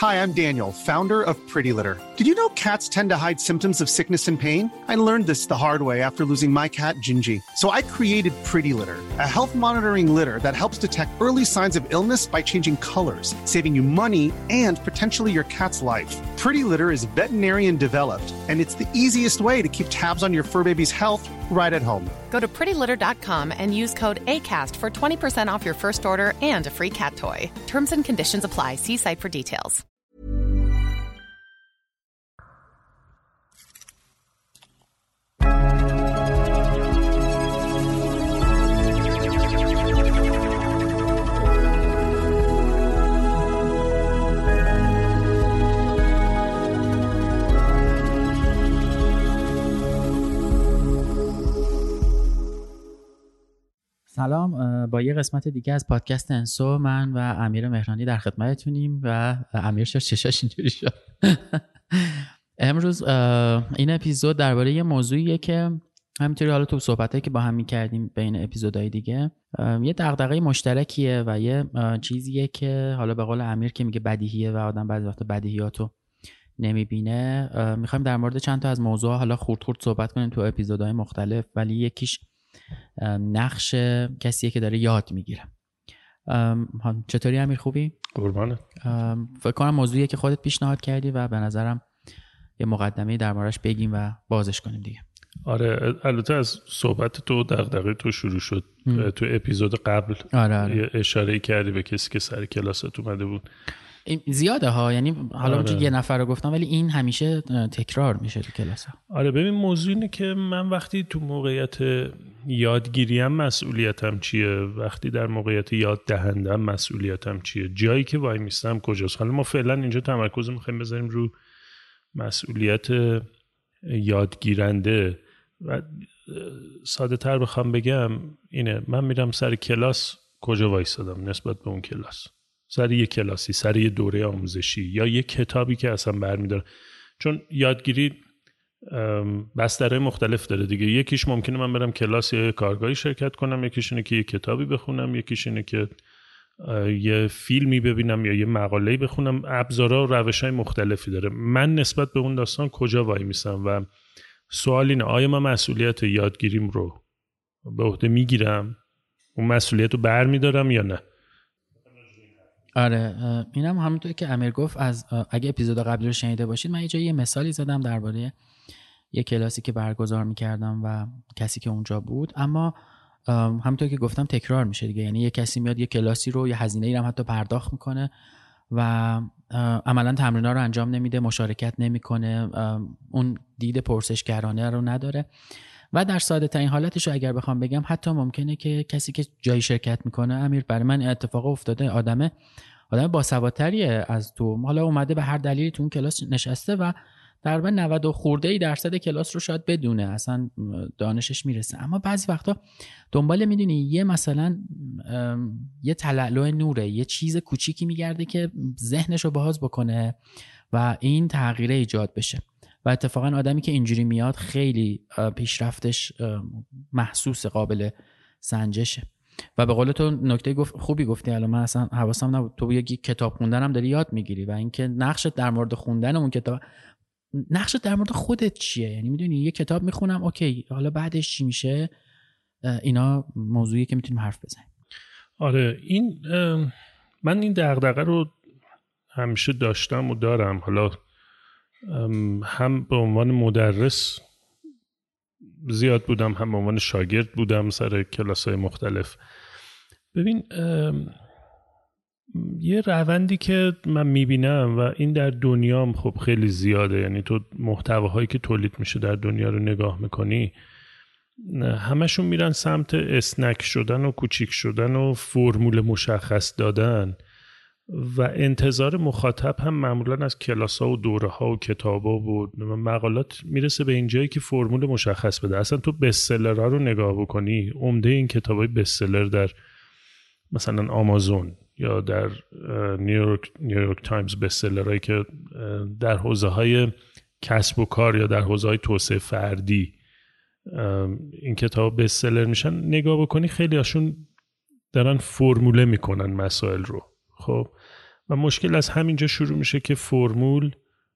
Hi, I'm Daniel, founder of Pretty Litter. Did you know cats tend to hide symptoms of sickness and pain? I learned this the hard way after losing my cat, Gingy. So I created Pretty Litter, a health monitoring litter that helps detect early signs of illness by changing colors, saving you money and potentially your cat's life. Pretty Litter is veterinarian developed, and it's the easiest way to keep tabs on your fur baby's health right at home. Go to prettylitter.com and use code ACAST for 20% off your first order and a free cat toy. Terms and conditions apply. See site for details. سلام، با یه قسمت دیگه از پادکست انسو من و امیر مهرانی در خدمتتونیم و امیر چشاش اینجوری شد. امروز این اپیزود درباره یه موضوعیه که همینطوری حالا تو صحبتایی که با هم می‌کردیم بین اپیزودهای دیگه یه دغدغه مشترکیه و یه چیزیه که حالا به قول امیر که میگه بدیهیه و آدم بعضی وقتا بدیهیاتو نمیبینه. می‌خوایم در مورد چند تا از موضوعا حالا خورد صحبت کنیم تو اپیزودهای مختلف، ولی یکیش نقش کسیه که داره یاد میگیره. چطوری امیر، خوبی؟ قربانه. فکر کنم موضوعیه که خودت پیشنهاد کردی و به نظرم یه مقدمه‌ای در موردش بگیم و بازش کنیم دیگه. آره، البته از صحبت تو دغدغه تو شروع شد. تو اپیزود قبل یه اشاره کردی به کسی که سر کلاست اومده بود. این زیاده ها، یعنی حالا یه نفر رو گفتم ولی این همیشه تکرار میشه تو کلاس ها. آره ببین، موضوع اینه که من وقتی تو موقعیت یادگیریم مسئولیتم چیه، وقتی در موقعیت یاد دهندم مسئولیتم چیه، جایی که وای میستم کجاست. حالا ما فعلا اینجا تمرکز میخوایم بذاریم رو مسئولیت یادگیرنده و ساده تر بخوام بگم اینه: من میرم سر کلاس، کجا وایسادم نسبت به اون کلاس؟ سر یه کلاسی، سر یه دوره آموزشی یا یه کتابی که اصلا برمیدارم. چون یادگیری بستره مختلف داره دیگه. یکیش ممکنه من برم کلاس یا کارگاهی شرکت کنم، یکیش اینه که یه کتابی بخونم، یکیش اینه که یه فیلمی ببینم یا یه مقاله‌ای بخونم. ابزارها و روش‌های مختلفی داره. من نسبت به اون داستان کجا وای میسم و سوال اینه: آیا من مسئولیت یادگیریم رو به عهده میگیرم، اون مسئولیت رو برمیدارم یا نه؟ آره، اینم همونطور که امیر گفت. از اگه اپیزود قبلی رو شنیده باشید، من یه مثالی زدم درباره یه کلاسی که برگزار می‌کردم و کسی که اونجا بود، اما همونطور که گفتم تکرار میشه دیگه. یعنی یه کسی میاد یه کلاسی رو، یه هزینه‌ای رو هم حتی پرداخت میکنه و عملاً تمرین‌ها رو انجام نمیده، مشارکت نمیکنه، اون دید پرسشگرانه رو نداره و در ساده ترین حالتش رو اگر بخوام بگم، حتی ممکنه که کسی که جایی شرکت میکنه، امیر برای من اتفاق افتاده، آدم باسوادتریه از تو، حالا اومده به هر دلیلی تو اون کلاس نشسته و تقریبا 90 خورده درصد کلاس رو شاید بدونه، اصلا دانشش میرسه، اما بعضی وقتا دنبال میدونی یه مثلا یه تلالو نوره، یه چیز کوچیکی میگرده که ذهنش رو باز بکنه و این تغییر ایجاد بشه. و اتفاقا آدمی که اینجوری میاد خیلی پیشرفتش محسوس، قابل سنجشه. و به قول تو نکته خوبی گفتی، الان من اصلا حواسم نبود، تو یه کتاب خوندن هم داری یاد میگیری و اینکه نقشت در مورد خوندن اون کتاب، نقشت در مورد خودت چیه. یعنی میدونی یه کتاب میخونم، اوکی حالا بعدش چی میشه، اینا موضوعی که میتونیم حرف بزنیم. آره، من این دغدغه رو همیشه داشتم و دارم. حالا هم به عنوان مدرس زیاد بودم، هم به عنوان شاگرد بودم سر کلاس‌های مختلف. ببین، یه روندی که من میبینم و این در دنیام خب خیلی زیاده، یعنی تو محتواهایی که تولید میشه در دنیا رو نگاه میکنی، همشون میرن سمت اسنک شدن و کوچیک شدن و فرمول مشخص دادن و انتظار مخاطب هم معمولا از کلاس‌ها و دوره‌ها و کتاب‌ها و مقالات میرسه به اینجایی که فرمول مشخص بده. اصلا تو بستسلرها رو نگاه بکنی، عمده این کتابای بستسلر در مثلا آمازون یا در نیویورک تایمز بستسلرهایی که در حوزه‌های کسب و کار یا در حوزه‌های توسعه فردی این کتاب بستسلر میشن، نگاه بکنی خیلی هاشون دارن فرموله میکنن مسائل رو. خب و مشکل از همینجا شروع میشه که فرمول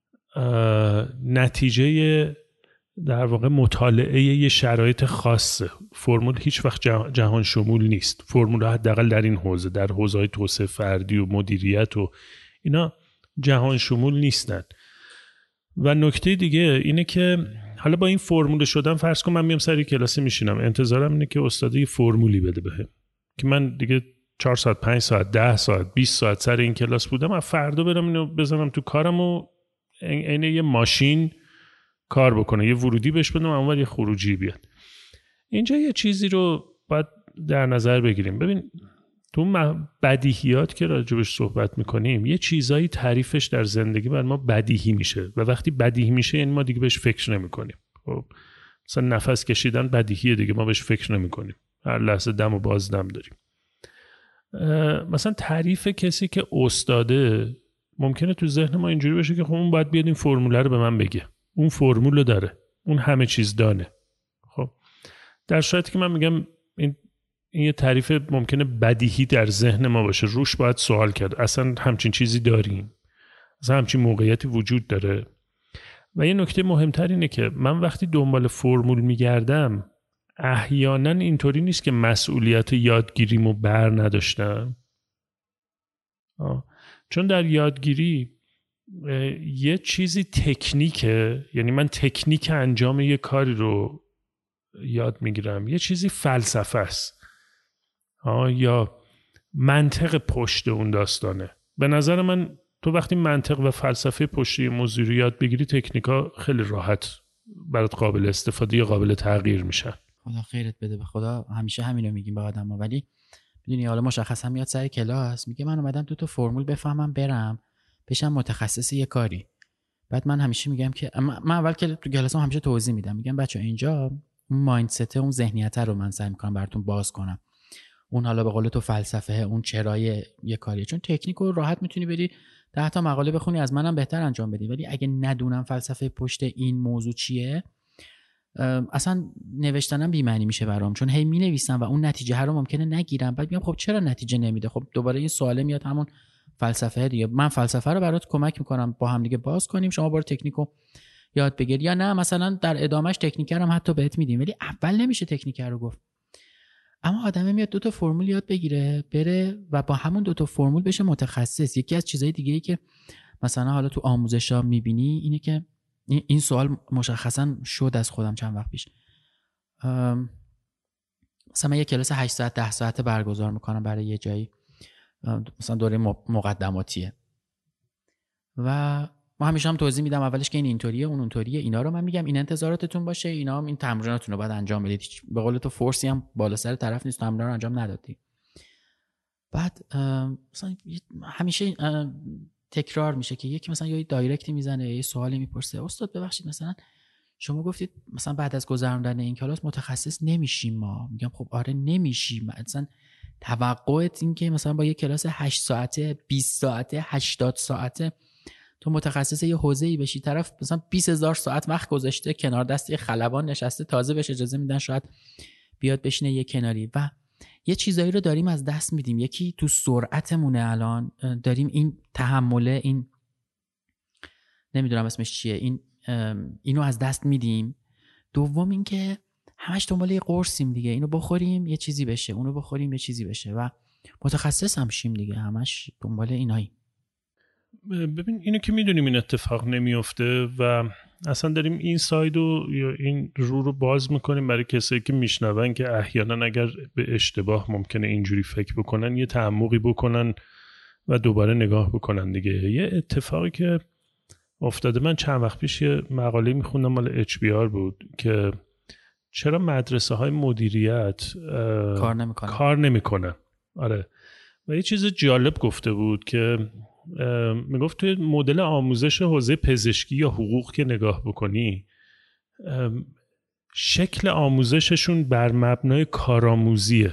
نتیجه در واقع مطالعه یه شرایط خاصه. فرمول هیچ وقت جهان شمول نیست. فرمول حداقل در این حوزه، در حوزه‌های توسعه فردی و مدیریت و اینا جهان شمول نیستن. و نکته دیگه اینه که حالا با این فرمول شدن فرض کن من میام سر کلاسی میشینم، انتظارم اینه که استاد یه فرمولی بده بهم که من دیگه 4 ساعت 5 ساعت 10 ساعت 20 ساعت سر این کلاس بودم، از فردا برم اینو بزنم تو کارم و عین یه ماشین کار بکنه، یه ورودی بهش بدم اونور یه خروجی بیاد. اینجا یه چیزی رو باید در نظر بگیریم. ببین تو بدیهیات که راجبش صحبت میکنیم یه چیزایی تعریفش در زندگی بر ما بدیهی میشه و وقتی بدیهی میشه یعنی ما دیگه بهش فکر نمیکنیم. خب مثلا نفس کشیدن بدیهیه دیگه، ما بهش فکر نمیکنیم، هر لحظه دم و بازدم داریم. مثلا تعریف کسی که استاده ممکنه تو ذهن ما اینجوری بشه که خب اون باید بیاد این فرموله رو به من بگه، اون فرمول رو داره، اون همه چیز دانه. خب در صورتی که من میگم این یه تعریف ممکنه بدیهی در ذهن ما باشه، روش باید سوال کرد اصلا همچین چیزی داریم، اصلا همچین موقعیتی وجود داره. و یه نکته مهمتر اینه که من وقتی دنبال فرمول میگردم احیانا اینطوری نیست که مسئولیت یادگیریمو بر نداشتم. چون در یادگیری یه چیزی تکنیکه، یعنی من تکنیک انجام یه کاری رو یاد میگیرم، یه چیزی فلسفه است یا منطق پشت اون داستانه. به نظر من تو وقتی منطق و فلسفه پشت یه موضوع رو یاد بگیری تکنیکا خیلی راحت برات قابل استفاده یا قابل تغییر میشن. خدا خیرت بده. به خدا همیشه همینو میگیم به آدما، ولی میدونی حالا مشخصا میاد سر کلاس میگه من اومدم تو فرمول بفهمم برم بشم متخصص یه کاری. بعد من همیشه میگم که من اول که تو کلاسام همیشه توضیح میدم، میگم بچه‌ها اینجا اون مایندست اون ذهنیت رو من سعی میکنم براتون باز کنم. اون حالا به قول تو فلسفه اون چرای یه کاریه، چون تکنیک رو راحت میتونی بری 10 تا مقاله بخونی از منم بهتر انجام بدی، ولی اگه ندونم فلسفه پشت این موضوع چیه اصلا نوشتنم بی معنی میشه برام، چون هی مینویسم و اون نتیجه رو ممکنه نگیرم. بعد میگم خب چرا نتیجه نمیده؟ خب دوباره این سواله میاد، همون فلسفه دیگه. من فلسفه رو برات کمک میکنم با هم دیگه باز کنیم، شما برو تکنیکو یاد بگیر، یا نه مثلا در ادامهش تکنیکر هم حتی بهت میدیم، ولی اول نمیشه تکنیکر رو گفت. اما آدمه میاد 2 تا فرمول یاد بگیره بره و با همون 2 تا فرمول بشه متخصص. یکی از چیزهای دیگه‌ای که مثلا حالا تو آموزشا میبینی اینه که این سوال مشخصا شد از خودم چند وقت پیش. مثلا من یه کلاس 8 ساعت 10 ساعته برگزار میکنم برای یه جایی، مثلا دوره مقدماتیه، و ما همیشه هم توضیح میدم اولش که این اینطوریه اون اونطوریه، اینا رو من میگم این انتظاراتتون باشه، اینا هم این تمریناتون رو باید انجام بدید. به قول تو فورسی هم بالا سر طرف نیست، تمرین رو انجام ندادی. بعد مثلا همیشه تکرار میشه که یکی مثلا یه دایرکتی میزنه یه سوالی میپرسه، استاد ببخشید مثلا شما گفتید مثلا بعد از گذروندن این کلاس متخصص نمیشیم ما. میگم خب آره نمیشیم، مثلا توقعت این که مثلا با یه کلاس 8 ساعته 20 ساعته 80 ساعته تو متخصص یه حوزه‌ای بشی، طرف مثلا 20000 ساعت وقت گذاشته کنار دست یه خلبان نشسته، تازه بهش اجازه میدن شاید بیاد بشینه یه کناری و یه چیزایی رو داریم از دست میدیم. یکی تو سرعتمونه، الان داریم این تحمله، این نمیدونم اسمش چیه، اینو از دست میدیم. دوم این که همش دنبال یه قرصیم دیگه، اینو بخوریم یه چیزی بشه، اونو بخوریم یه چیزی بشه و متخصص هم شیم دیگه، همش دنبال اینایی. ببین اینو که میدونیم این اتفاق نمیفته و اصلا داریم این سایدو یا این رو باز میکنیم برای کسایی که میشنون که احیانا اگر به اشتباه ممکنه اینجوری فکر بکنن یه تعمقی بکنن و دوباره نگاه بکنن دیگه. یه اتفاقی که افتاده، من چند وقت پیش یه مقاله میخوندم مال HBR بود که چرا مدرسه های مدیریت کار نمیکنن. آره، و یه چیز جالب گفته بود که میگفت توی مدل آموزش حوزه پزشکی یا حقوق که نگاه بکنی شکل آموزششون بر مبنای کارآموزیه،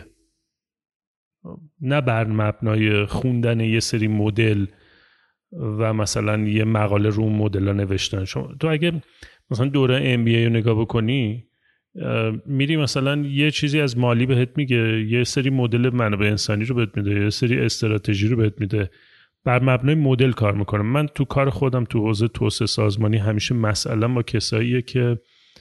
نه بر مبنای خوندن یه سری مدل و مثلا یه مقاله رو اون مدل‌ها نوشتن. تو اگه مثلا دوره MBA رو نگاه بکنی میری مثلا یه چیزی از مالی بهت میگه، یه سری مدل منابع انسانی رو بهت میده، یه سری استراتژی رو بهت میده، بر مبنای مدل کار میکنم. من تو کار خودم تو حوزه توسعه سازمانی همیشه مسئله با کساییه که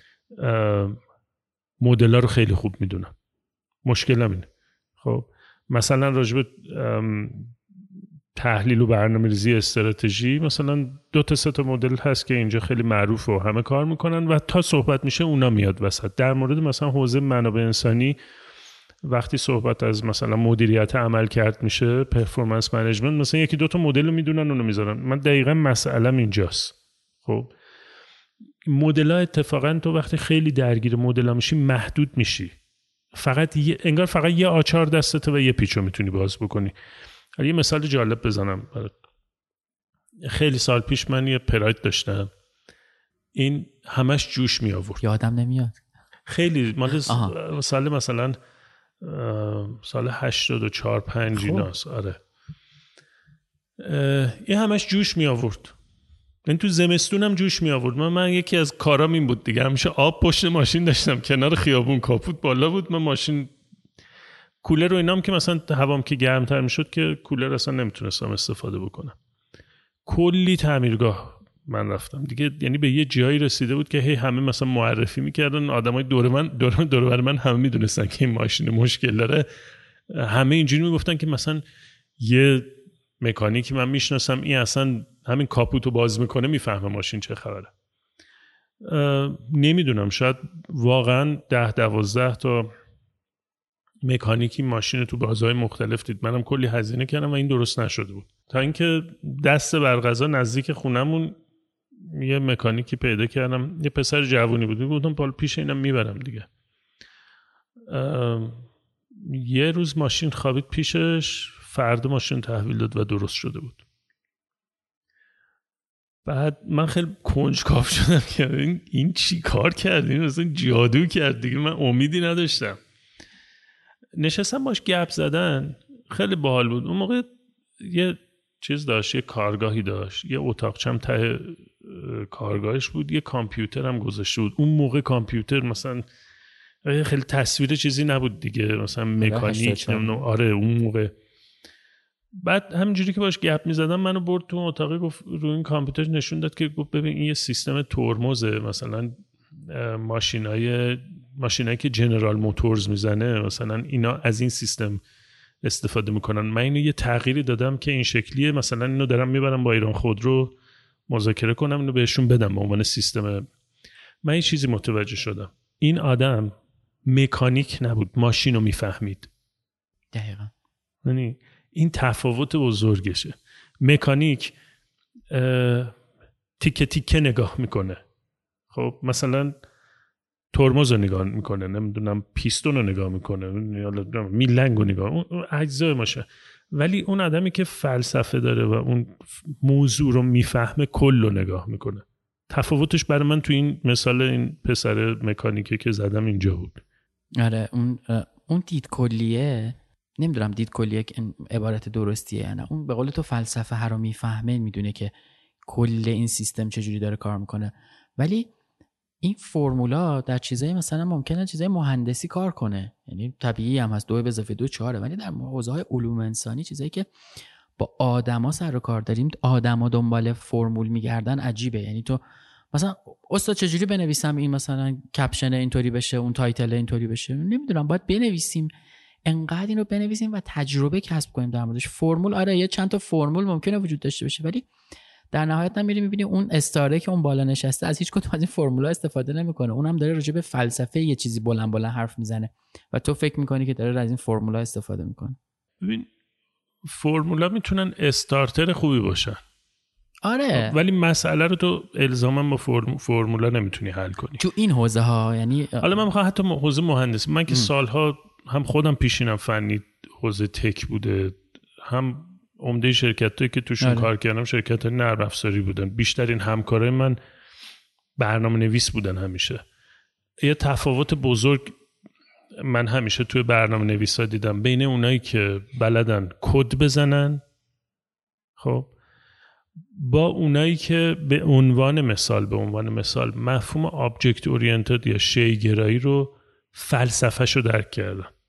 مدل‌ها رو خیلی خوب میدونن. مشکلم اینه. خب مثلا راجب تحلیل و برنامه‌ریزی استراتژی مثلا 2-3 مدل هست که اینجا خیلی معروفه و همه کار میکنن و تا صحبت میشه اونا میاد وسط. در مورد مثلا حوزه منابع انسانی وقتی صحبت از مثلا مدیریت عمل کرد میشه، پرفورمنس منیجمنت، مثلا 1-2 مدل رو میدونن اونو میذارن. من دقیقاً مسئله‌م اینجاست. خب مدل‌ها اتفاقاً تو وقتی خیلی درگیر مدل‌ها میشی محدود میشی. انگار فقط یه آچار دستته و یه پیچو میتونی باز بکنی. یه مثال جالب بزنم. خیلی سال پیش من یه پراید داشتم. این همش جوش می آورد. یادم نمیاد. خیلی مال سال مثلا سال 84-85 ایناست. آره. این همش جوش می آورد. این تو زمستونم جوش می آورد. من یکی از کارام این بود دیگه. همیشه آب پشت ماشین داشتم کنار خیابون، کاپوت بالا بود. من ماشین کولر رو اینام که مثلا هوام که گرمتر میشد که کولر اصلا نمیتونستم استفاده بکنم. کلی تعمیرگاه من رفتم دیگه، یعنی به یه جایی رسیده بود که هی همه مثلا معرفی میکردن، آدمای دور بر من همه میدونستن که این ماشین مشکل داره. همه اینجوری میگفتن که مثلا یه مکانیکی من میشناسم این اصلا همین کاپوتو باز میکنه میفهمه ماشین چه خبره. نمیدونم، شاید واقعا 10-12 تا مکانیکی ماشین تو بازهای مختلف دید. منم کلی هزینه کردم و این درست نشده بود، تا اینکه دست بر قضا نزدیک خونمون یه مکانیکی پیدا کردم. یه پسر جوونی بود، گفتم بالا پیش اینم میبرم دیگه. یه روز ماشین خوابید پیشش، فردا ماشین تحویل داد و درست شده بود. بعد من خیلی کنجکاو شدم که این چی کار کرد، این مثلا جادو کرد دیگه. من امیدی نداشتم. نشستم باش گپ زدن، خیلی باحال بود. اون موقع یه چیز داشت، یه کارگاهی داشت، یه اتاقچم ته کارگاهش بود، یه کامپیوتر هم گذاشته بود. اون موقع کامپیوتر مثلا خیلی تصویر چیزی نبود دیگه، مثلا مکانیک آره اون موقع. بعد همینجوری که باش گپ می‌زدم منو برد تو اتاقی، گفت روی این کامپیوتر نشون داد که گفت ببین این یه سیستم ترمزه، مثلا ماشینایی که جنرال موتورز میزنه مثلا اینا از این سیستم استفاده میکنن. من اینو یه تغییری دادم که این شکلیه، مثلا اینو دارم میبرم با ایران خودرو مذاکره کنم، اینو بهشون بدم به عنوان سیستم. من یه چیزی متوجه شدم، این آدم مکانیک نبود، ماشین رو میفهمید. دقیقاً. یعنی این تفاوت بزرگشه. مکانیک تیکه تیکه نگاه میکنه. خب مثلا ترمز رو نگاه میکنه، نمیدونم پیستون رو نگاه میکنه، میلنگ رو نگاه، اون اجزای ماشه. ولی اون آدمی که فلسفه داره و اون موضوع رو میفهمه کل رو نگاه میکنه. تفاوتش برای من تو این مثال این پسر مکانیکه که زدم اینجا بود. آره اون دید کلیه، نمیدونم دید کلیه عبارت درستیه یا نه. اون به قول تو فلسفه هر رو میفهمه، میدونه که کل این سیستم چجوری داره کار میکنه. ولی این فرمولا در چیزایی مثلا ممکنه چیزای مهندسی کار کنه، یعنی طبیعی هم هست 2 + 2 = 4، ولی در حوزه‌های علوم انسانی چیزایی که با آدما سر و کار داریم، آدما دنبال فرمول میگردن عجیبه. یعنی تو مثلا استاد چجوری بنویسم این مثلا کپشن اینطوری بشه، اون تایتل اینطوری بشه، نمیدونم، باید بنویسیم، انقدر اینو بنویسیم و تجربه کسب کنیم در موردش. فرمول آره یه چند تا فرمول ممکنه وجود داشته باشه، ولی در نهایت هم می‌بینی اون استاره که اون بالا نشسته از هیچ کدوم از این فرمول‌ها استفاده نمی‌کنه. اونم داره راجع به فلسفه یه چیزی بلند حرف میزنه و تو فکر می‌کنی که داره از این فرمول‌ها استفاده می‌کنه. ببین فرمول‌ها میتونن استارتر خوبی باشن. آره. ولی مسئله رو تو الزاما با فرمولا نمیتونی حل کنی. تو این حوزه‌ها یعنی حالا من می‌خوام حتی حوزه مهندسی، من که سال‌ها هم خودم پیشینم فنی حوزه تک بوده، هم عمده شرکتایی که توشون کار کردم شرکت نرم افزاری بودن. بیشترین همکارای من برنامه‌نویس بودن. همیشه یه تفاوت بزرگ من همیشه توی برنامه‌نویسا دیدم بین اونایی که بلدن کد بزنن خب با اونایی که به عنوان مثال مفهوم آبجکت اورینتد یا شی‌گرایی رو فلسفه‌شو درک کردن.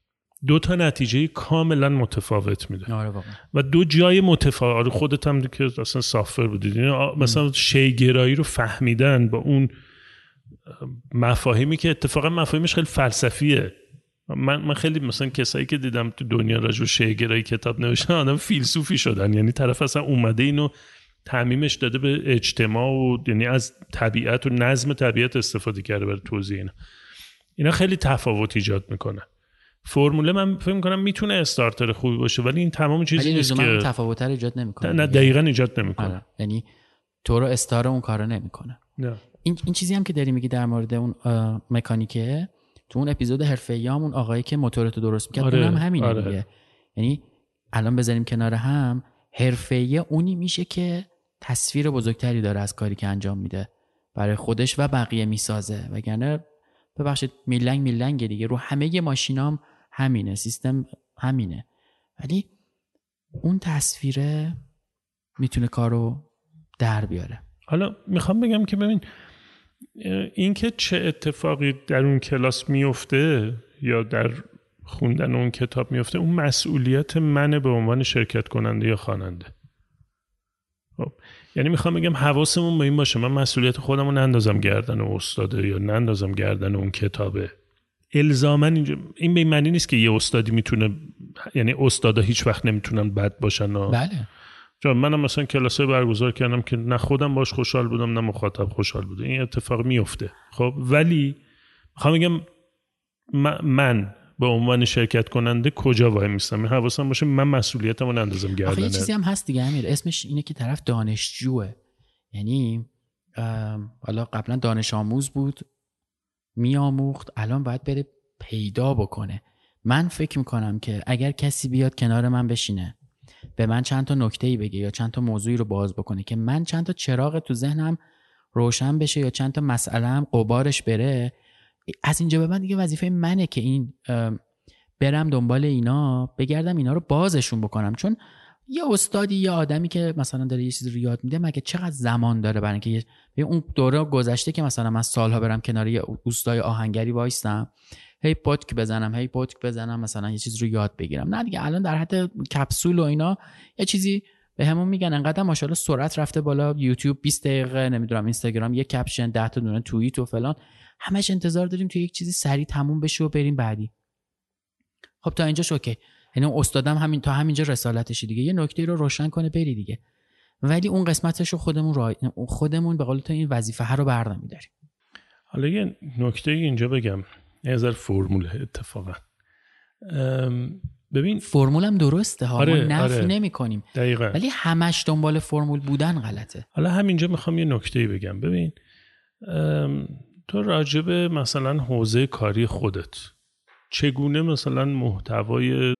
دو تا نتیجه کاملا متفاوت میده. آره واقعا. و دو جای متفاوت. خودت هم که اصلا سافر بودید، مثلا شیگرایی رو فهمیدن با اون مفاهیمی که اتفاقا مفاهیمش خیلی فلسفیه. من خیلی مثلا کسایی که دیدم تو دنیا راجع به شیگرایی کتاب نوشتن آدم فیلسوفی شدن، یعنی طرف اصلا اومده اینو تعمیمش داده به اجتماع و یعنی از طبیعت و نظم طبیعت استفاده کرده برای توضیح اینا خیلی تفاوت ایجاد میکنه. فرموله من فکر میکنم میتونه استارتر خوبی باشه، ولی این تمام چیزی نیست که تفاوت ایجاد نمیکنه. نه دقیقاً ایجاد نمیکنه. یعنی تو رو استار اون کارو نمیکنه. این چیزی هم که داری میگی در مورد اون مکانیکه، تو اون اپیزود حرفه‌ایام اون آقایی که موتورتو درست می‌کرد اونم همینه دیگه. یعنی الان بذاریم کنار هم، حرفه‌ای اونی میشه که تصویر بزرگتری داره از کاری که انجام میده برای خودش و بقیه میسازه، وگرنه ببخشید میلنگ دیگه رو همه ماشینام همینه، سیستم همینه، ولی اون تصویره میتونه کارو در بیاره. حالا میخوام بگم که ببین این که چه اتفاقی در اون کلاس میفته یا در خوندن اون کتاب میفته، اون مسئولیت منه به عنوان شرکت کننده یا خواننده. خب یعنی میخوام بگم حواسمون به این باشه من مسئولیت خودم رو نندازم گردن و استاده یا نندازم گردن اون کتابه. الزاماً این به این معنی نیست که یه استادی میتونه، یعنی استادا هیچ وقت نمیتونن بد باشن. بله. چون منم مثلا کلاسای برگزار کردم که نه خودم باش خوشحال بودم نه مخاطب خوشحال بوده، این اتفاق میفته. خب ولی میخوام بگم من به عنوان شرکت کننده کجا وای میستم، حواسم باشه من مسئولیتمو نندازم گردن. یه چیزی هم هست دیگه امیر، اسمش اینه که طرف دانشجوه. یعنی حالا قبلا دانش آموز بود میآموخت، الان باید بره پیدا بکنه. من فکر میکنم که اگر کسی بیاد کنار من بشینه به من چند تا نکته‌ای بگه یا چند تا موضوعی رو باز بکنه که من چند تا چراغ تو ذهنم روشن بشه یا چند تا مسئله هم غبارش بره، از اینجا به بعد دیگه وظیفه منه که این برم دنبال اینا، بگردم اینا رو بازشون بکنم. چون یه استادی یا آدمی که مثلا داره یه چیزی رو یاد میده مگه چقدر زمان داره برای اینکه اون دوره گذشته که مثلا من سالها برم کنار یه استاد آهنگری وایستم هی پودک بزنم مثلا یه چیز رو یاد بگیرم؟ نه دیگه، الان در حد کپسول و اینا یه چیزی به همون میگن انقدر ماشاءالله سرعت رفته بالا، یوتیوب 20 دقیقه، نمیدونم اینستاگرام یه کپشن 10 تا دونه توییت و فلان، همش انتظار داریم تو یک چیزی سریع تموم بشه و بریم بعدی. خب تا اینجاش اوکی، یعنی اون استادم همین تا همینجا رسالتشه دیگه، یه نکته رو روشن کنه بری دیگه، ولی اون قسمتش رو خودمون به قول تو این وظیفه ها رو برداریم. حالا یه نکته اینجا بگم، نظر فرمول اتفاقا ببین فرمول هم درسته ها، ما نفی نمی کنیم دقیقاً، ولی همش دنبال فرمول بودن غلطه. حالا همینجا میخوام یه نکته بگم. ببین تو راجب مثلا حوزه کاری خودت چگونه مثلا محتوای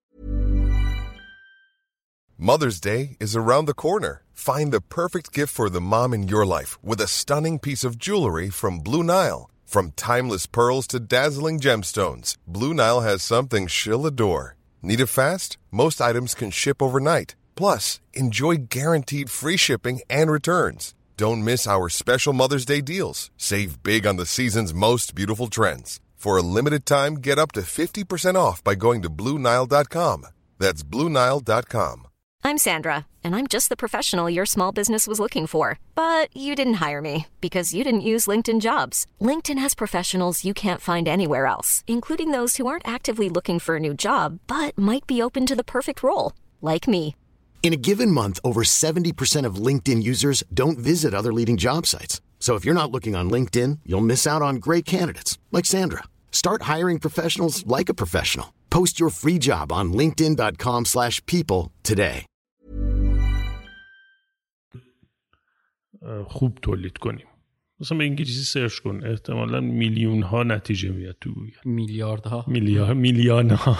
Mother's Day is around the corner. Find the perfect gift for the mom in your life with a stunning piece of jewelry from Blue Nile. From timeless pearls to dazzling gemstones, Blue Nile has something she'll adore. Need it fast? Most items can ship overnight. Plus, enjoy guaranteed free shipping and returns. Don't miss our special Mother's Day deals. Save big on the season's most beautiful trends. For a limited time, get up to 50% off by going to BlueNile.com. That's BlueNile.com. I'm Sandra, and I'm just the professional your small business was looking for. But you didn't hire me because you didn't use LinkedIn Jobs. LinkedIn has professionals you can't find anywhere else, including those who aren't actively looking for a new job, but might be open to the perfect role, like me. In a given month, over 70% of LinkedIn users don't visit other leading job sites. So if you're not looking on LinkedIn, you'll miss out on great candidates like Sandra. Start hiring professionals like a professional. Post your free job on linkedin.com/people today. خوب تولید کنیم. مثلا به انگلیسی سرچ کن، احتمالاً میلیون ها نتیجه میاد تو گوگل. میلیاردها. میلیون ها.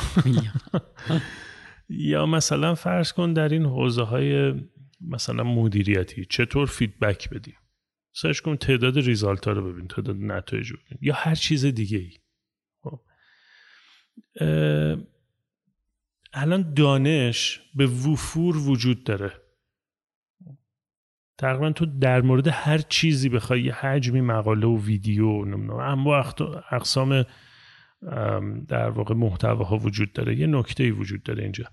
یا مثلا فرض کن در این حوزه های مثلا مدیریتی چطور فیدبک بدیم، سرچ کن تعداد ریزالت ها رو ببین، تعداد نتایج رو ببین، یا هر چیز دیگه ای. الان دانش به وفور وجود داره، تقریبا تو در مورد هر چیزی بخوای یه حجمی مقاله و ویدیو و اقسام در واقع محتواها وجود داره. یه نکته‌ای وجود داره اینجا،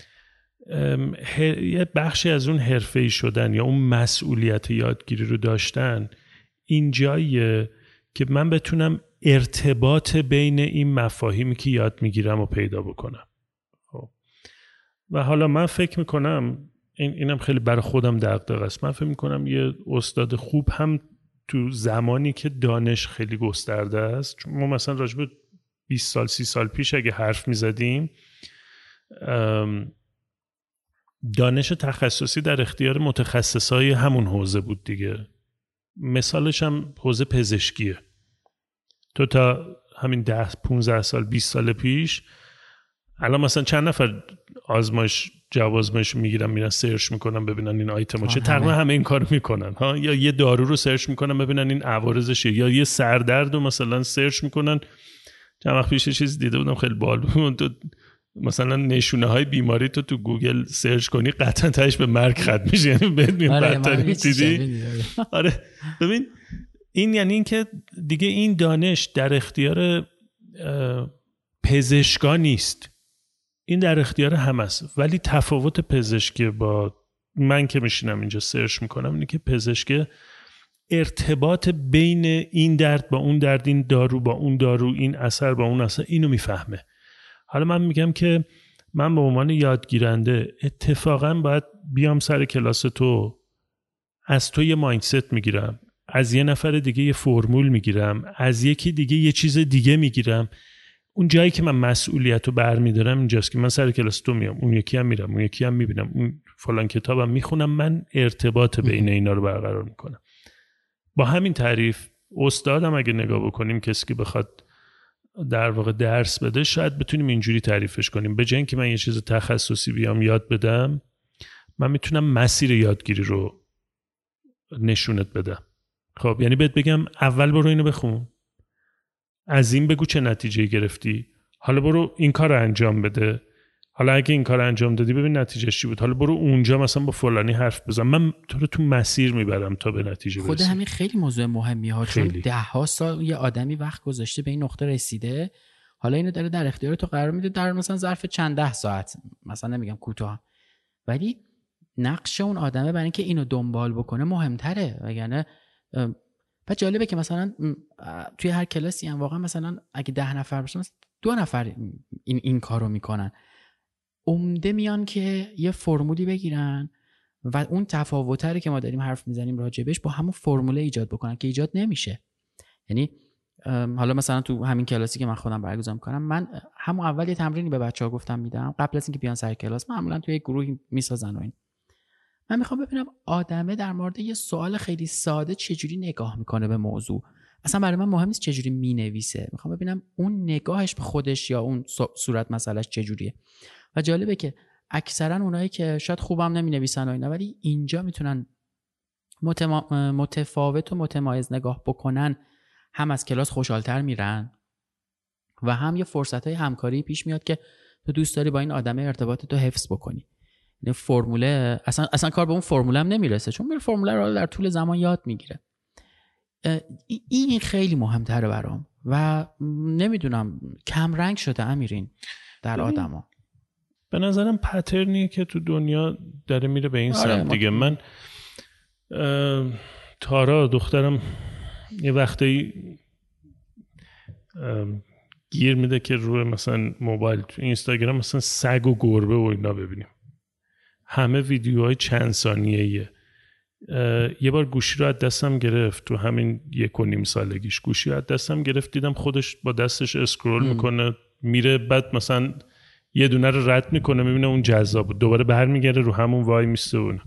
یه بخشی از اون حرفه‌ای شدن یا اون مسئولیت یادگیری رو داشتن این جاییه که من بتونم ارتباط بین این مفاهیمی که یاد میگیرم رو پیدا بکنم. و حالا من فکر میکنم اینم خیلی برای خودم دغدغه است، من فکر میکنم یه استاد خوب هم تو زمانی که دانش خیلی گسترده است، چون ما مثلا راجع به 20 سال 30 سال پیش اگه حرف میزدیم دانش تخصصی در اختیار متخصصای همون حوزه بود دیگه. مثالش هم حوزه پزشکیه. تو تا همین 10 15 سال 20 سال پیش الان مثلا چند نفر جواب آزمایش میگیرن میرن سرچ میکنن ببینن این آیتمو چه، تقریبا همه این کارو میکنن ها. یا یه دارو رو سرچ میکنن ببینن این عوارضشه، یا یه سردرد رو مثلا سرچ میکنن. چند وقت پیش چیز دیده بودم خیلی باحال بود، مثلا نشونه های بیماری تو گوگل سرچ کنی قطعا تاش به مرگ ختم میشه، یعنی بدون بدترین دیدی. آره ببین این یعنی این که دیگه این دانش در اختیار پزشکا نیست، این در اختیار همه است. ولی تفاوت پزشکی با من که میشینم اینجا سرچ میکنم اینه که پزشک ارتباط بین این درد با اون درد، این دارو با اون دارو، این اثر با اون اثر، اینو میفهمه. حالا من میگم که من به عنوان یادگیرنده اتفاقا باید بیام سر کلاس تو، از تو یه مایندست میگیرم، از یه نفر دیگه یه فرمول میگیرم، از یکی دیگه یه چیز دیگه میگیرم. اون جایی که من مسئولیت رو برمیدارم اینجاست که من سر کلاس تو میام، اون یکی هم میرم، اون یکی هم میبینم، اون فلان کتابم میخونم، من ارتباط بین اینا رو برقرار میکنم. با همین تعریف استادم اگه نگاه بکنیم، کسی که بخواد در واقع درس بده شاید بتونیم اینجوری تعریفش کنیم، به جای اینکه من یه چیز تخصصی بیام یاد بدم، من میتونم مسیر یادگیری رو نشونت بدم. خب یعنی بهت بگم اول برو اینو بخون، از این بگو چه نتیجه گرفتی، حالا برو این کار رو انجام بده، حالا اگه این کار انجام دادی ببین نتیجهش چی بود، حالا برو اونجا مثلا با فلانی حرف بزن. من تو رو تو مسیر میبرم تا به نتیجه برسی. خود همین خیلی موضوع مهمی ها، چون 10 سال یه آدمی وقت گذاشته به این نقطه رسیده، حالا اینو داره در اختیار تو قرار میده در مثلا ظرف چند 10 ساعت، مثلا نمیگم کوتاه، ولی نقش اون آدمه برای اینکه اینو دنبال بکنه مهمتره. وگرنه بعد جالبه که مثلا توی هر کلاسی هم واقعا مثلا اگه 10 نفر باشن 2 نفر این کارو میکنن، عمده میان که یه فرمولی بگیرن و اون تفاوتره که ما داریم حرف میزنیم راجبش با همون فرموله ایجاد بکنن که ایجاد نمیشه. یعنی حالا مثلا تو همین کلاسی که من خودم برگزار میکنم، من همون اول یه تمرینی به بچه‌ها گفتم میدم قبل از اینکه بیان سر کلاس، معمولا توی یک گروهی میسازن و این من میخوام ببینم آدمه در مورد یه سوال خیلی ساده چجوری نگاه میکنه به موضوع. اصلا برای من مهم نیست چجوری مینویسه، میخوام ببینم اون نگاهش به خودش یا اون صورت مسئلهش چجوریه. و جالبه که اکثرا اونایی که شاید خوبم نمینویسن و اینا، ولی اینجا میتونن متفاوت و متمایز نگاه بکنن، هم از کلاس خوشحالتر میرن و هم یه فرصتای همکاری پیش میاد که تو دوست داری با این آدمه ارتباط تو حفظ بکنی. این فرموله اصلا کار به اون فرموله هم نمیرسه، چون میره فرموله رو در طول زمان یاد میگیره. این خیلی مهمتره برام و نمیدونم کم رنگ شده امیرین در آدما. به نظرم پترنیه که تو دنیا داره میره به این سمت دیگه. من تارا دخترم یه وقتی گیر میده که روی مثلا موبایل تو اینستاگرام مثلا سگ و گربه و اینا ببینیم، همه ویدیوهای چند ثانیه‌ایه. یه بار گوشی رو از دستم گرفت، تو همین 1.5 سالگیش گوشی رو از دستم گرفت، دیدم خودش با دستش اسکرول میکنه میره، بعد مثلا یه دونه رو رد میکنه میبینه اون جذاب بود، دوباره برمیگره رو همون وای میسته اون.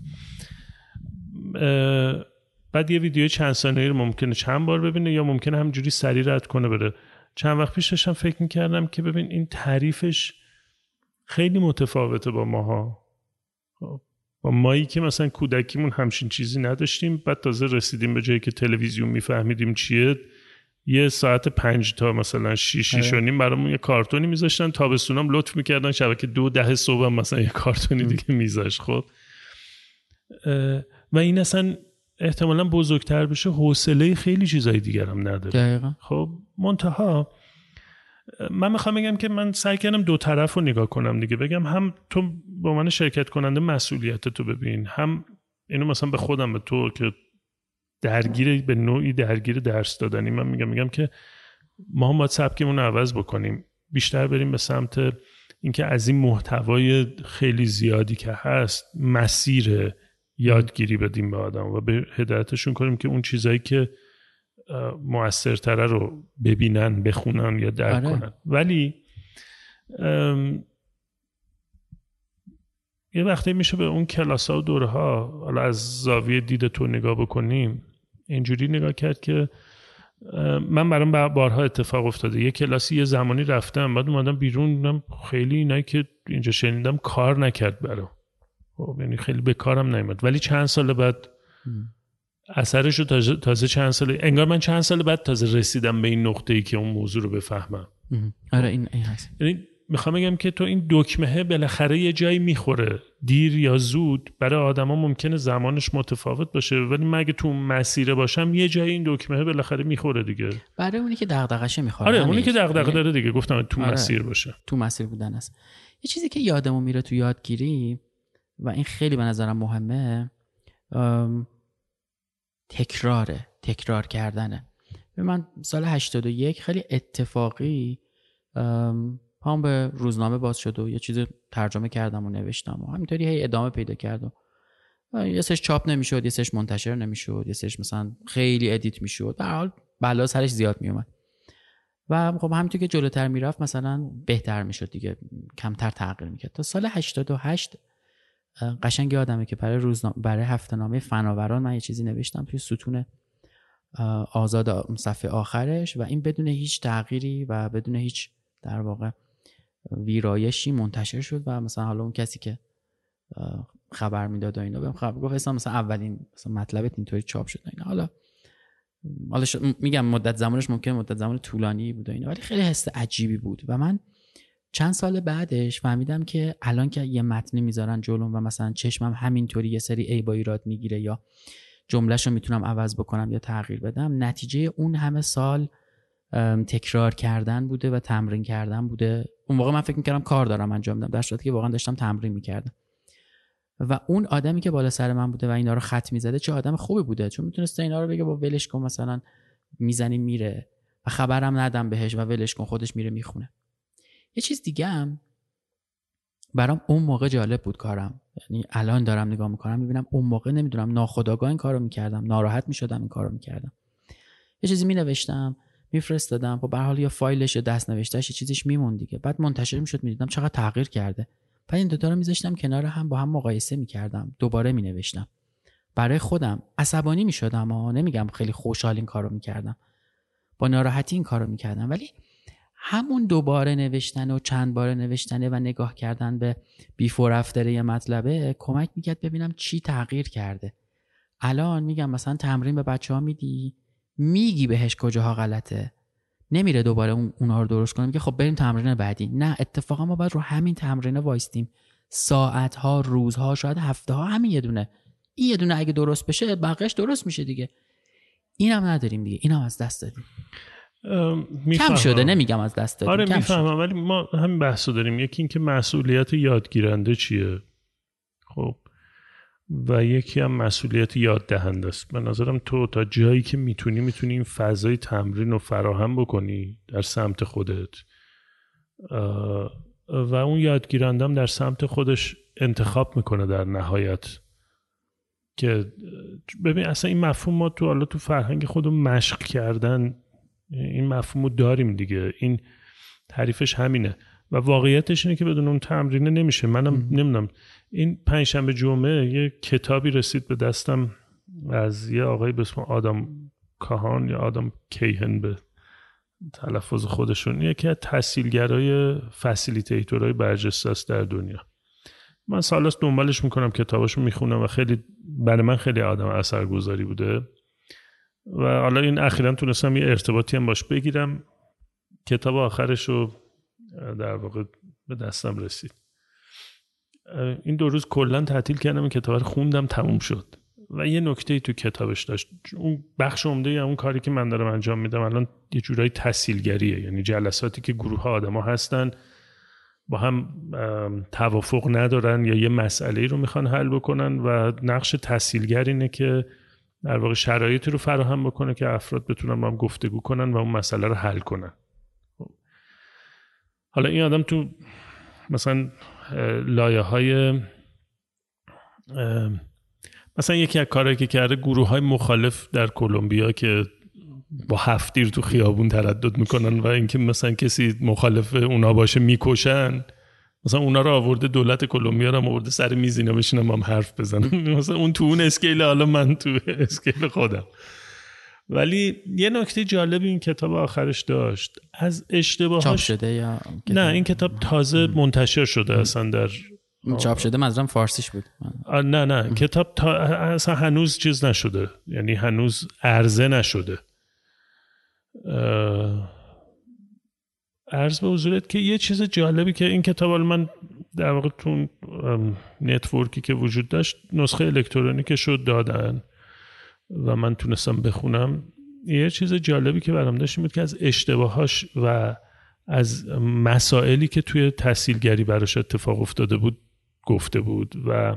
بعد یه ویدیو چند ثانیه‌ای رو ممکنه چند بار ببینه یا ممکنه همجوری سریع رد کنه بره. چند وقت پیش داشتم فکر میکردم که ببین این تعریفش خیلی متفاوته با ماها، با مایی که مثلا کودکیمون همچین چیزی نداشتیم، بعد تازه رسیدیم به جایی که تلویزیون میفهمیدیم چیه. یه ساعت 5 تا مثلا 6 و نیم برامون یه کارتونی میذاشتن، تابستونام لطف میکردن شبکه 2:10 صبح هم مثلا یه کارتونی دیگه میذاشت. خب و این اصلا احتمالاً بزرگتر بشه حوصله خیلی چیزای دیگر هم نداره. دقیقا. خب منتها من میخوام بگم که من سعی کردم دو طرف رو نگاه کنم دیگه، بگم هم تو با من شرکت کننده مسئولیت تو ببین، هم اینو مثلا به خودم، به تو که به نوعی درگیر درس دادنی، من میگم که ما هم باید سبکمون رو عوض بکنیم، بیشتر بریم به سمت اینکه از این محتوای خیلی زیادی که هست مسیر یادگیری بدیم به آدم و به هدایتشون کنیم که اون چیزایی که مؤثرتره رو ببینن، بخونن یا درک کنن. ولی یه وقتی میشه به اون کلاس ها و دوره ها حالا از زاویه دید تو نگاه بکنیم، اینجوری نگاه کرد که من برام بارها اتفاق افتاده یه کلاسی یه زمانی رفتم، بعد اومدم بیرون خیلی اینایی که اینجا شنیدم کار نکرد برام، یعنی خیلی به کارم نیامد، ولی چند سال بعد اثرش رو تازه چند سال، انگار من چند سال بعد تازه رسیدم به این نقطه‌ای که اون موضوع رو بفهمم. آره این هست. یعنی میخوام بگم که تو این دکمه بالاخره یه جایی میخوره، دیر یا زود. برای آدما ممکنه زمانش متفاوت باشه، ولی من اگه تو مسیر باشم یه جایی این دکمه بالاخره میخوره دیگه. برای اونی که دغدغه‌اش میخوره. آره اونی که دغدغه داره دیگه، گفتم تو مسیر باشه. تو مسیر بودن است. یه چیزی که یادمون میره تو یادگیری و این خیلی به نظرم مهمه، تکرار کردنه. من سال 81 خیلی اتفاقی پام به روزنامه باز شد و یه چیز ترجمه کردم و نوشتم و همینطوری هی ادامه پیدا کرد و یه سرش چاپ نمیشد، یه سرش منتشر نمیشد، یه سرش مثلا خیلی ادیت میشد، در حال بلا سرش زیاد میومد و خب همینطور که جلوتر میرفت مثلا بهتر میشد دیگه، کمتر تغییر میکرد. تا سال 88 قشنگ یادمه که برای هفته‌نامه فناوران من یه چیزی نوشتم توی ستون آزاد صفحه آخرش و این بدون هیچ تغییری و بدون هیچ در واقع ویرایشی منتشر شد و مثلا حالا اون کسی که خبر میداد و اینا بهم خبر گفت مثلا اولین مثلا مطلبت اینطوری چاپ شد اینا. حالا میگم مدت زمانش ممکن مدت زمان طولانی بود و اینا، ولی خیلی حس عجیبی بود و من چند سال بعدش فهمیدم که الان که یه متنی میذارن جلوم و مثلا چشمم همینطوری یه سری عیب و ایراد میگیره یا جمله‌شو میتونم عوض بکنم یا تغییر بدم، نتیجه اون همه سال تکرار کردن بوده و تمرین کردن بوده. اون موقع من فکر میکردم کار دارم انجام میدم، در صورتی که واقعا داشتم تمرین میکردم. و اون آدمی که بالا سر من بوده و اینا رو خط میزده چه آدم خوبی بوده، چون میتونسته اینا رو بگه با ولش کن، مثلا میزنی میره و خبرم ندم بهش و ولش کن خودش میره میخونه. یه چیز دیگه هم برام اون موقع جالب بود کارم، یعنی الان دارم نگاه میکنم میبینم اون موقع نمیدونم ناخودآگاه این کارو میکردم، ناراحت میشدم این کارو میکردم. یه چیزی مینوشتم میفرستادم، خب به هر حال یا فایلش یا دست نوشتهش یه چیزیش میمون دیگه، بعد منتشر میشد میدیدم چقدر تغییر کرده. بعد این دو تا رو میذاشتم کنار هم با هم مقایسه میکردم، دوباره مینوشتم برای خودم. عصبانی میشدم ها، نمیگم خیلی خوشحال این کارو میکردم، با ناراحتی این کارو میکردم، ولی همون دوباره نوشتن و چند بار نوشتنه و نگاه کردن به بیفور افتر یه مطلبه کمک میکرد ببینم چی تغییر کرده. الان میگم مثلا تمرین به بچه‌ها میدی، میگی بهش کجاها غلطه، نمیره دوباره اونها رو درست کنه، میگه خب بریم تمرین بعدی. نه، اتفاقا ما باید رو همین تمرین وایستیم ساعت‌ها، روزها، شاید هفته‌ها، همین یه دونه اگه درست بشه بقیه‌اش درست میشه دیگه. اینم نداریم دیگه، اینم از دست دادیم. کم شده، نمیگم از دست دادیم. آره میفهمم، ولی ما همین بحثو داریم، یکی این که مسئولیت یادگیرنده چیه، خب، و یکی هم مسئولیت یاد دهنده است. به نظرم تو تا جایی که میتونی این فضای تمرین رو فراهم بکنی در سمت خودت و اون یادگیرندم در سمت خودش انتخاب میکنه در نهایت. که ببین اصلا این مفهوم ما تو فرهنگ خودمون مشق کردن این مفهومو داریم دیگه، این تعریفش همینه و واقعیتش اینه که بدون اون تمرینه نمیشه. منم نمیدونم، این پنجشنبه جمعه یه کتابی رسید به دستم از یه آقای به اسم آدم کاهان یا آدم کیهن به تلفظ خودشون، یکی از تسهیلگرای فسیلیتیتورهای برجسته است در دنیا. من سالاست دنبالش میکنم، کتاباشو میخونم و خیلی برای من خیلی آدم اثرگذاری بوده و حالا این اخیراً تونستم یه ارتباطی هم باش بگیرم. کتاب آخرشو در واقع به دستم رسید. این 2 روز کلاً تعطیل کردم، این کتاب رو خوندم، تموم شد و یه نکته تو کتابش داشت. اون بخش عمده اون کاری که من دارم انجام میدم الان یه جورایی تسهیلگریه، یعنی جلساتی که گروه ها آدم ها هستن با هم توافق ندارن یا یه مسئله رو میخوان حل بکنن و نقش تسهیلگر اینه که در واقع شرایطی رو فراهم بکنه که افراد بتونن با هم گفتگو کنن و اون مسئله رو حل کنن. حالا این آدم تو مثلا لایه‌های مثلا یکی از کارهایی که کرده گروه‌های مخالف در کلمبیا که با 7 تیر تو خیابون تردد میکنن و اینکه مثلا کسی مخالف اونا باشه میکشن، مثلا اونا رو آورده دولت کلمبیا رو آورده سر میز اینا بشینن با هم حرف بزنن. مثلا اون تو اون اسکیل، حالا من تو اسکیل خودم. ولی یه نکته جالبی این کتاب آخرش داشت از اشتباهاش. چاپ شده یا نه این کتاب تازه منتشر شده اصلا در چاپ شده، منظورم فارسیش بود. نه کتاب اصلا هنوز چیز نشده، یعنی هنوز عرضه نشده. عرض به حضورت که یه چیز جالبی که این کتاب من در واقع تو نتورکی که وجود داشت نسخه الکترونیکش رو دادن و من تونستم بخونم. یه چیز جالبی که برام داشت این بود که از اشتباهاش و از مسائلی که توی تسهیلگری براش اتفاق افتاده بود گفته بود و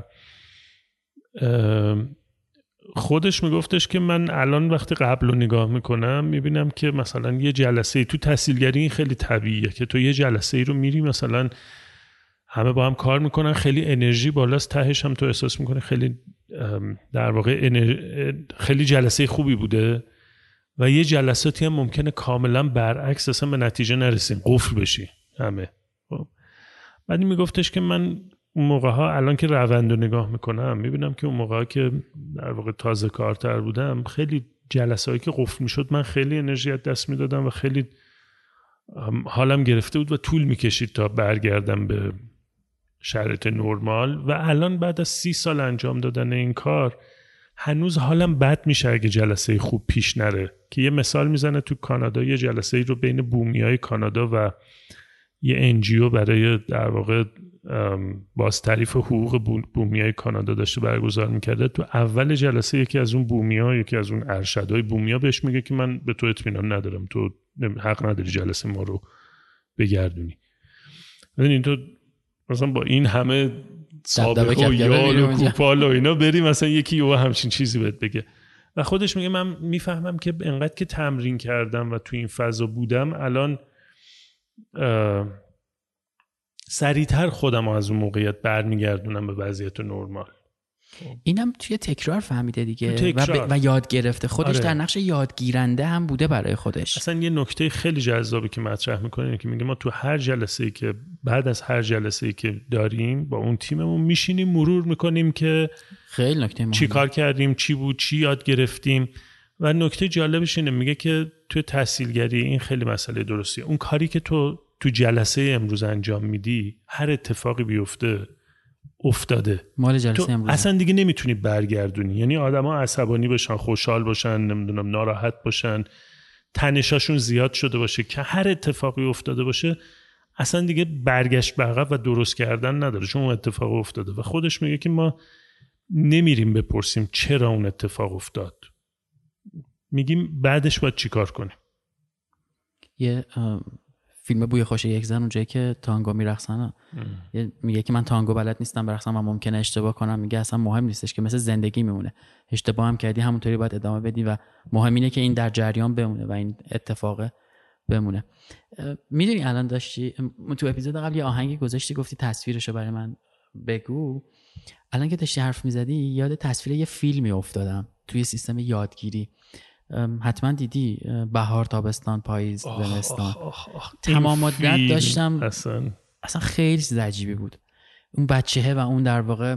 خودش میگفتش که من الان وقتی قبل رو نگاه میکنم میبینم که مثلا یه جلسه تو تسهیلگری این خیلی طبیعیه که تو یه جلسه ای رو میری مثلا همه با هم کار میکنن، خیلی انرژی بالاست، تهش هم تو احساس میکنه خیلی در واقع خیلی جلسه خوبی بوده و یه جلساتی هم ممکنه کاملا برعکس اصلا به نتیجه نرسیم، قفل بشی همه. بعد میگفتش که من اون موقع ها الان که روند رو نگاه میکنم میبینم که اون موقع ها که در واقع تازه کارتر بودم خیلی جلسه هایی که قفل میشد من خیلی انرژی از دست میدادم و خیلی حالم گرفته بود و طول میکشید تا برگردم به شرایط نرمال. و الان بعد از 30 سال انجام دادن این کار هنوز حالم بد میشه اگه جلسه خوب پیش نره. که یه مثال میزنه تو کانادا یه جلسه رو بین بومیای کانادا و یه NGO برای در واقع بازتعریف حقوق بومیای کانادا داشته برگزار میکرده. تو اول جلسه یکی از اون بومیا، یکی از اون ارشدهای بومیا بهش میگه که من به تو اطمینان ندارم، تو حق نداری جلسه ما رو بگردونی. این تو مثلا با این همه سابقه و یال و کوپال و اینا بری مثلا یکی یه همچین چیزی بهت بگه. و خودش میگه من میفهمم که انقدر که تمرین کردم و تو این فضا بودم الان سریعتر خودم از اون موقعیت برمیگردونم به وضعیت نرمال. اینم توی تکرار فهمیده دیگه و یاد گرفته خودش. در نقش یادگیرنده هم بوده برای خودش. اصلا یه نکته خیلی جذابی که مطرح میکنه اینه که میگه ما تو هر جلسه‌ای که بعد از هر جلسه‌ای که داریم با اون تیممون میشینیم مرور میکنیم که خیلی نکته مهمه، چی کار کردیم، چی بود، چی یاد گرفتیم. و نکته جالبش اینه میگه که توی تسهیلگری این خیلی مسئله درستیه. اون کاری که تو جلسه امروز انجام میدی هر اتفاقی بیفته افتاده، مال جلسه امروز اصلا دیگه نمیتونی برگردونی. یعنی آدما عصبانی باشن، خوشحال باشن، نمیدونم ناراحت باشن، تنشاشون زیاد شده باشه، که هر اتفاقی افتاده باشه اصلا دیگه برگشت به عقب و درست کردن نداره چون اون اتفاق افتاده. و خودش میگه که ما نمیریم بپرسیم چرا اون اتفاق افتاد، میگیم بعدش باید چیکار کنیم. یه فیلم بوی خوش یک زن اونجایی که تانگو میرقصن میگه که من تانگو بلد نیستم برقصم و ممکنه اشتباه کنم. میگه اصلا مهم نیستش که مثل زندگی میمونه، اشتباه هم کردی همونطوری باید ادامه بدی و مهم اینه که این در جریان بمونه و این اتفاق بمونه. میدونی الان داشتی تو اپیزود قبل یه آهنگی گذاشتی گفتی تصویرشو برای من بگو. الان که داشتی حرف میزدی یاد تصویر یه فیلمی افتادم توی سیستم یادگیری. حتما دیدی، بهار، تابستان، پاییز، زمستان. تمام مدت داشتم اصلا خیلی چیز عجیبی بود. اون بچه‌ها و اون در واقع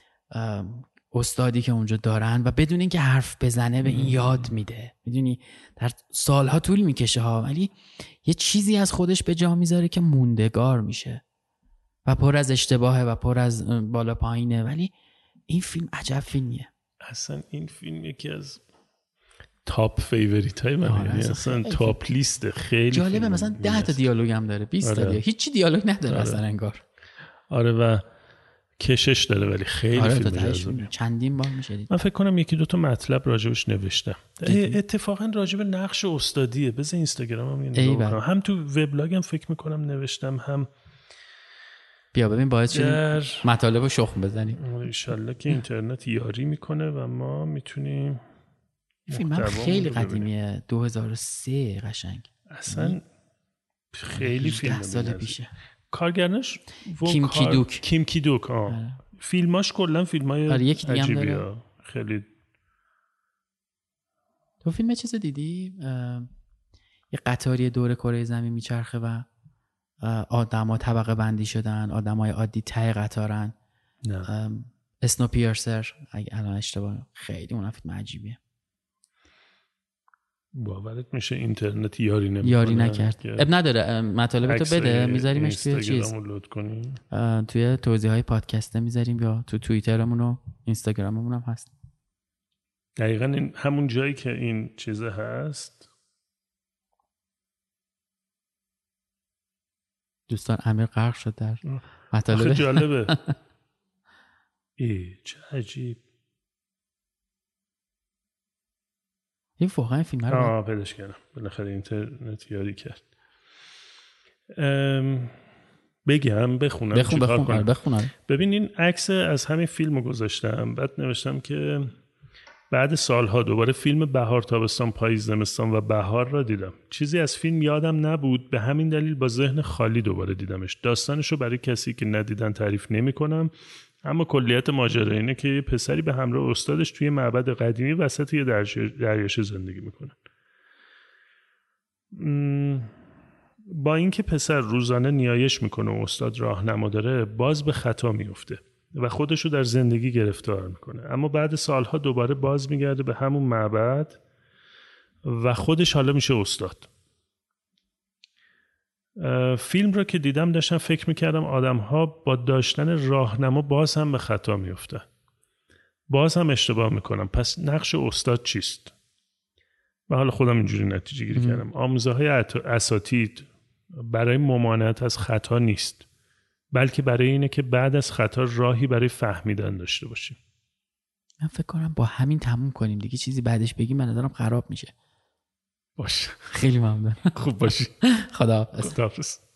استادی که اونجا دارن و بدون اینکه حرف بزنه به این یاد میده. میدونی در سالها طول میکشه ها، ولی یه چیزی از خودش به جا میذاره که موندگار میشه و پر از اشتباهه و پر از بالا پایینه. ولی این فیلم عجب فیلمیه. اصلا این فیلم یکی از تاپ فیوریت های من، یعنی اصلا تاپ لیست. خیلی جالبه، مثلا 10 تا دیالوگ هم داره، 20 تا دیالوگ، هیچی دیالوگ نداره اصلا انگار. آره و کشش داره ولی خیلی فیلم جذابیه. چندین بار میشه دید. من فکر کنم یکی دو تا مطلب راجبش نوشتم. اتفاقا راجب نقش استادیه. بذار اینستاگرامم نگاه کنم. هم تو وبلاگم فکر میکنم نوشتم، هم بیا ببین باعث شدیم مطالبو شخم بزنیم. ان شاءالله که اینترنت یاری میکنه و ما میتونیم. فیلم خیلی قدیمیه، 2003 قشنگ. اصلا خیلی فیلم سال پیشه. کارگردانش کیم کی دوک. فیلماش کلا فیلمای عجیبیه. خیلی. تو فیلم چیز دیدی؟ یه قطاری دور کره زمین میچرخه و آدما طبقه بندی شدن، آدمای عادی ته قطارن. نه. اسنو پیرسر اگه الان اشتباه، خیلی اون فیلم عجیبیه. باورت میشه اینترنت یاری نمیکنه؟ یاری نکرد. اب نداره، مطالب تو بده میذاریمش توی چیز، توی توضیحات پادکست میذاریم یا تو توییترمون و اینستاگراممون هم هست. دقیقاً این همون جایی که این چیزه هست. دوستان امیر غرق شد در مطالب. آخه جالبه. چه عجیب. این واقعا فیلم رو پیداش کردم، بالاخره اینترنت یاری کرد. بگم بخونم. ببین این عکس از همین فیلمو گذاشتم، بعد نوشتم که بعد سالها دوباره فیلم بهار تابستان پاییز زمستان و بهار را دیدم. چیزی از فیلم یادم نبود، به همین دلیل با ذهن خالی دوباره دیدمش. داستانشو برای کسی که ندیدن تعریف نمی‌کنم، اما کلیت ماجرا اینه که یه پسری به همراه استادش توی معبد قدیمی وسط یه دریاچه زندگی میکنن. با اینکه پسر روزانه نیایش میکنه و استاد راهنما داره، باز به خطا میفته و خودشو در زندگی گرفتار میکنه. اما بعد سالها دوباره باز میگرده به همون معبد و خودش حالا میشه استاد. فیلم رو که دیدم داشتم فکر میکردم آدم‌ها با داشتن راهنما باز هم به خطا میفتن، باز هم اشتباه میکنم. پس نقش استاد چیست؟ و حالا خودم اینجوری نتیجه گیری کردم. آموزه‌های اساتید برای ممانعت از خطا نیست، بلکه برای اینه که بعد از خطا راهی برای فهمیدن داشته باشیم. من فکر کنم با همین تموم کنیم دیگه، چیزی بعدش بگیم من ندارم خراب میشه. باشه. خیلی ممنون. خوب باشی. خداحافظ.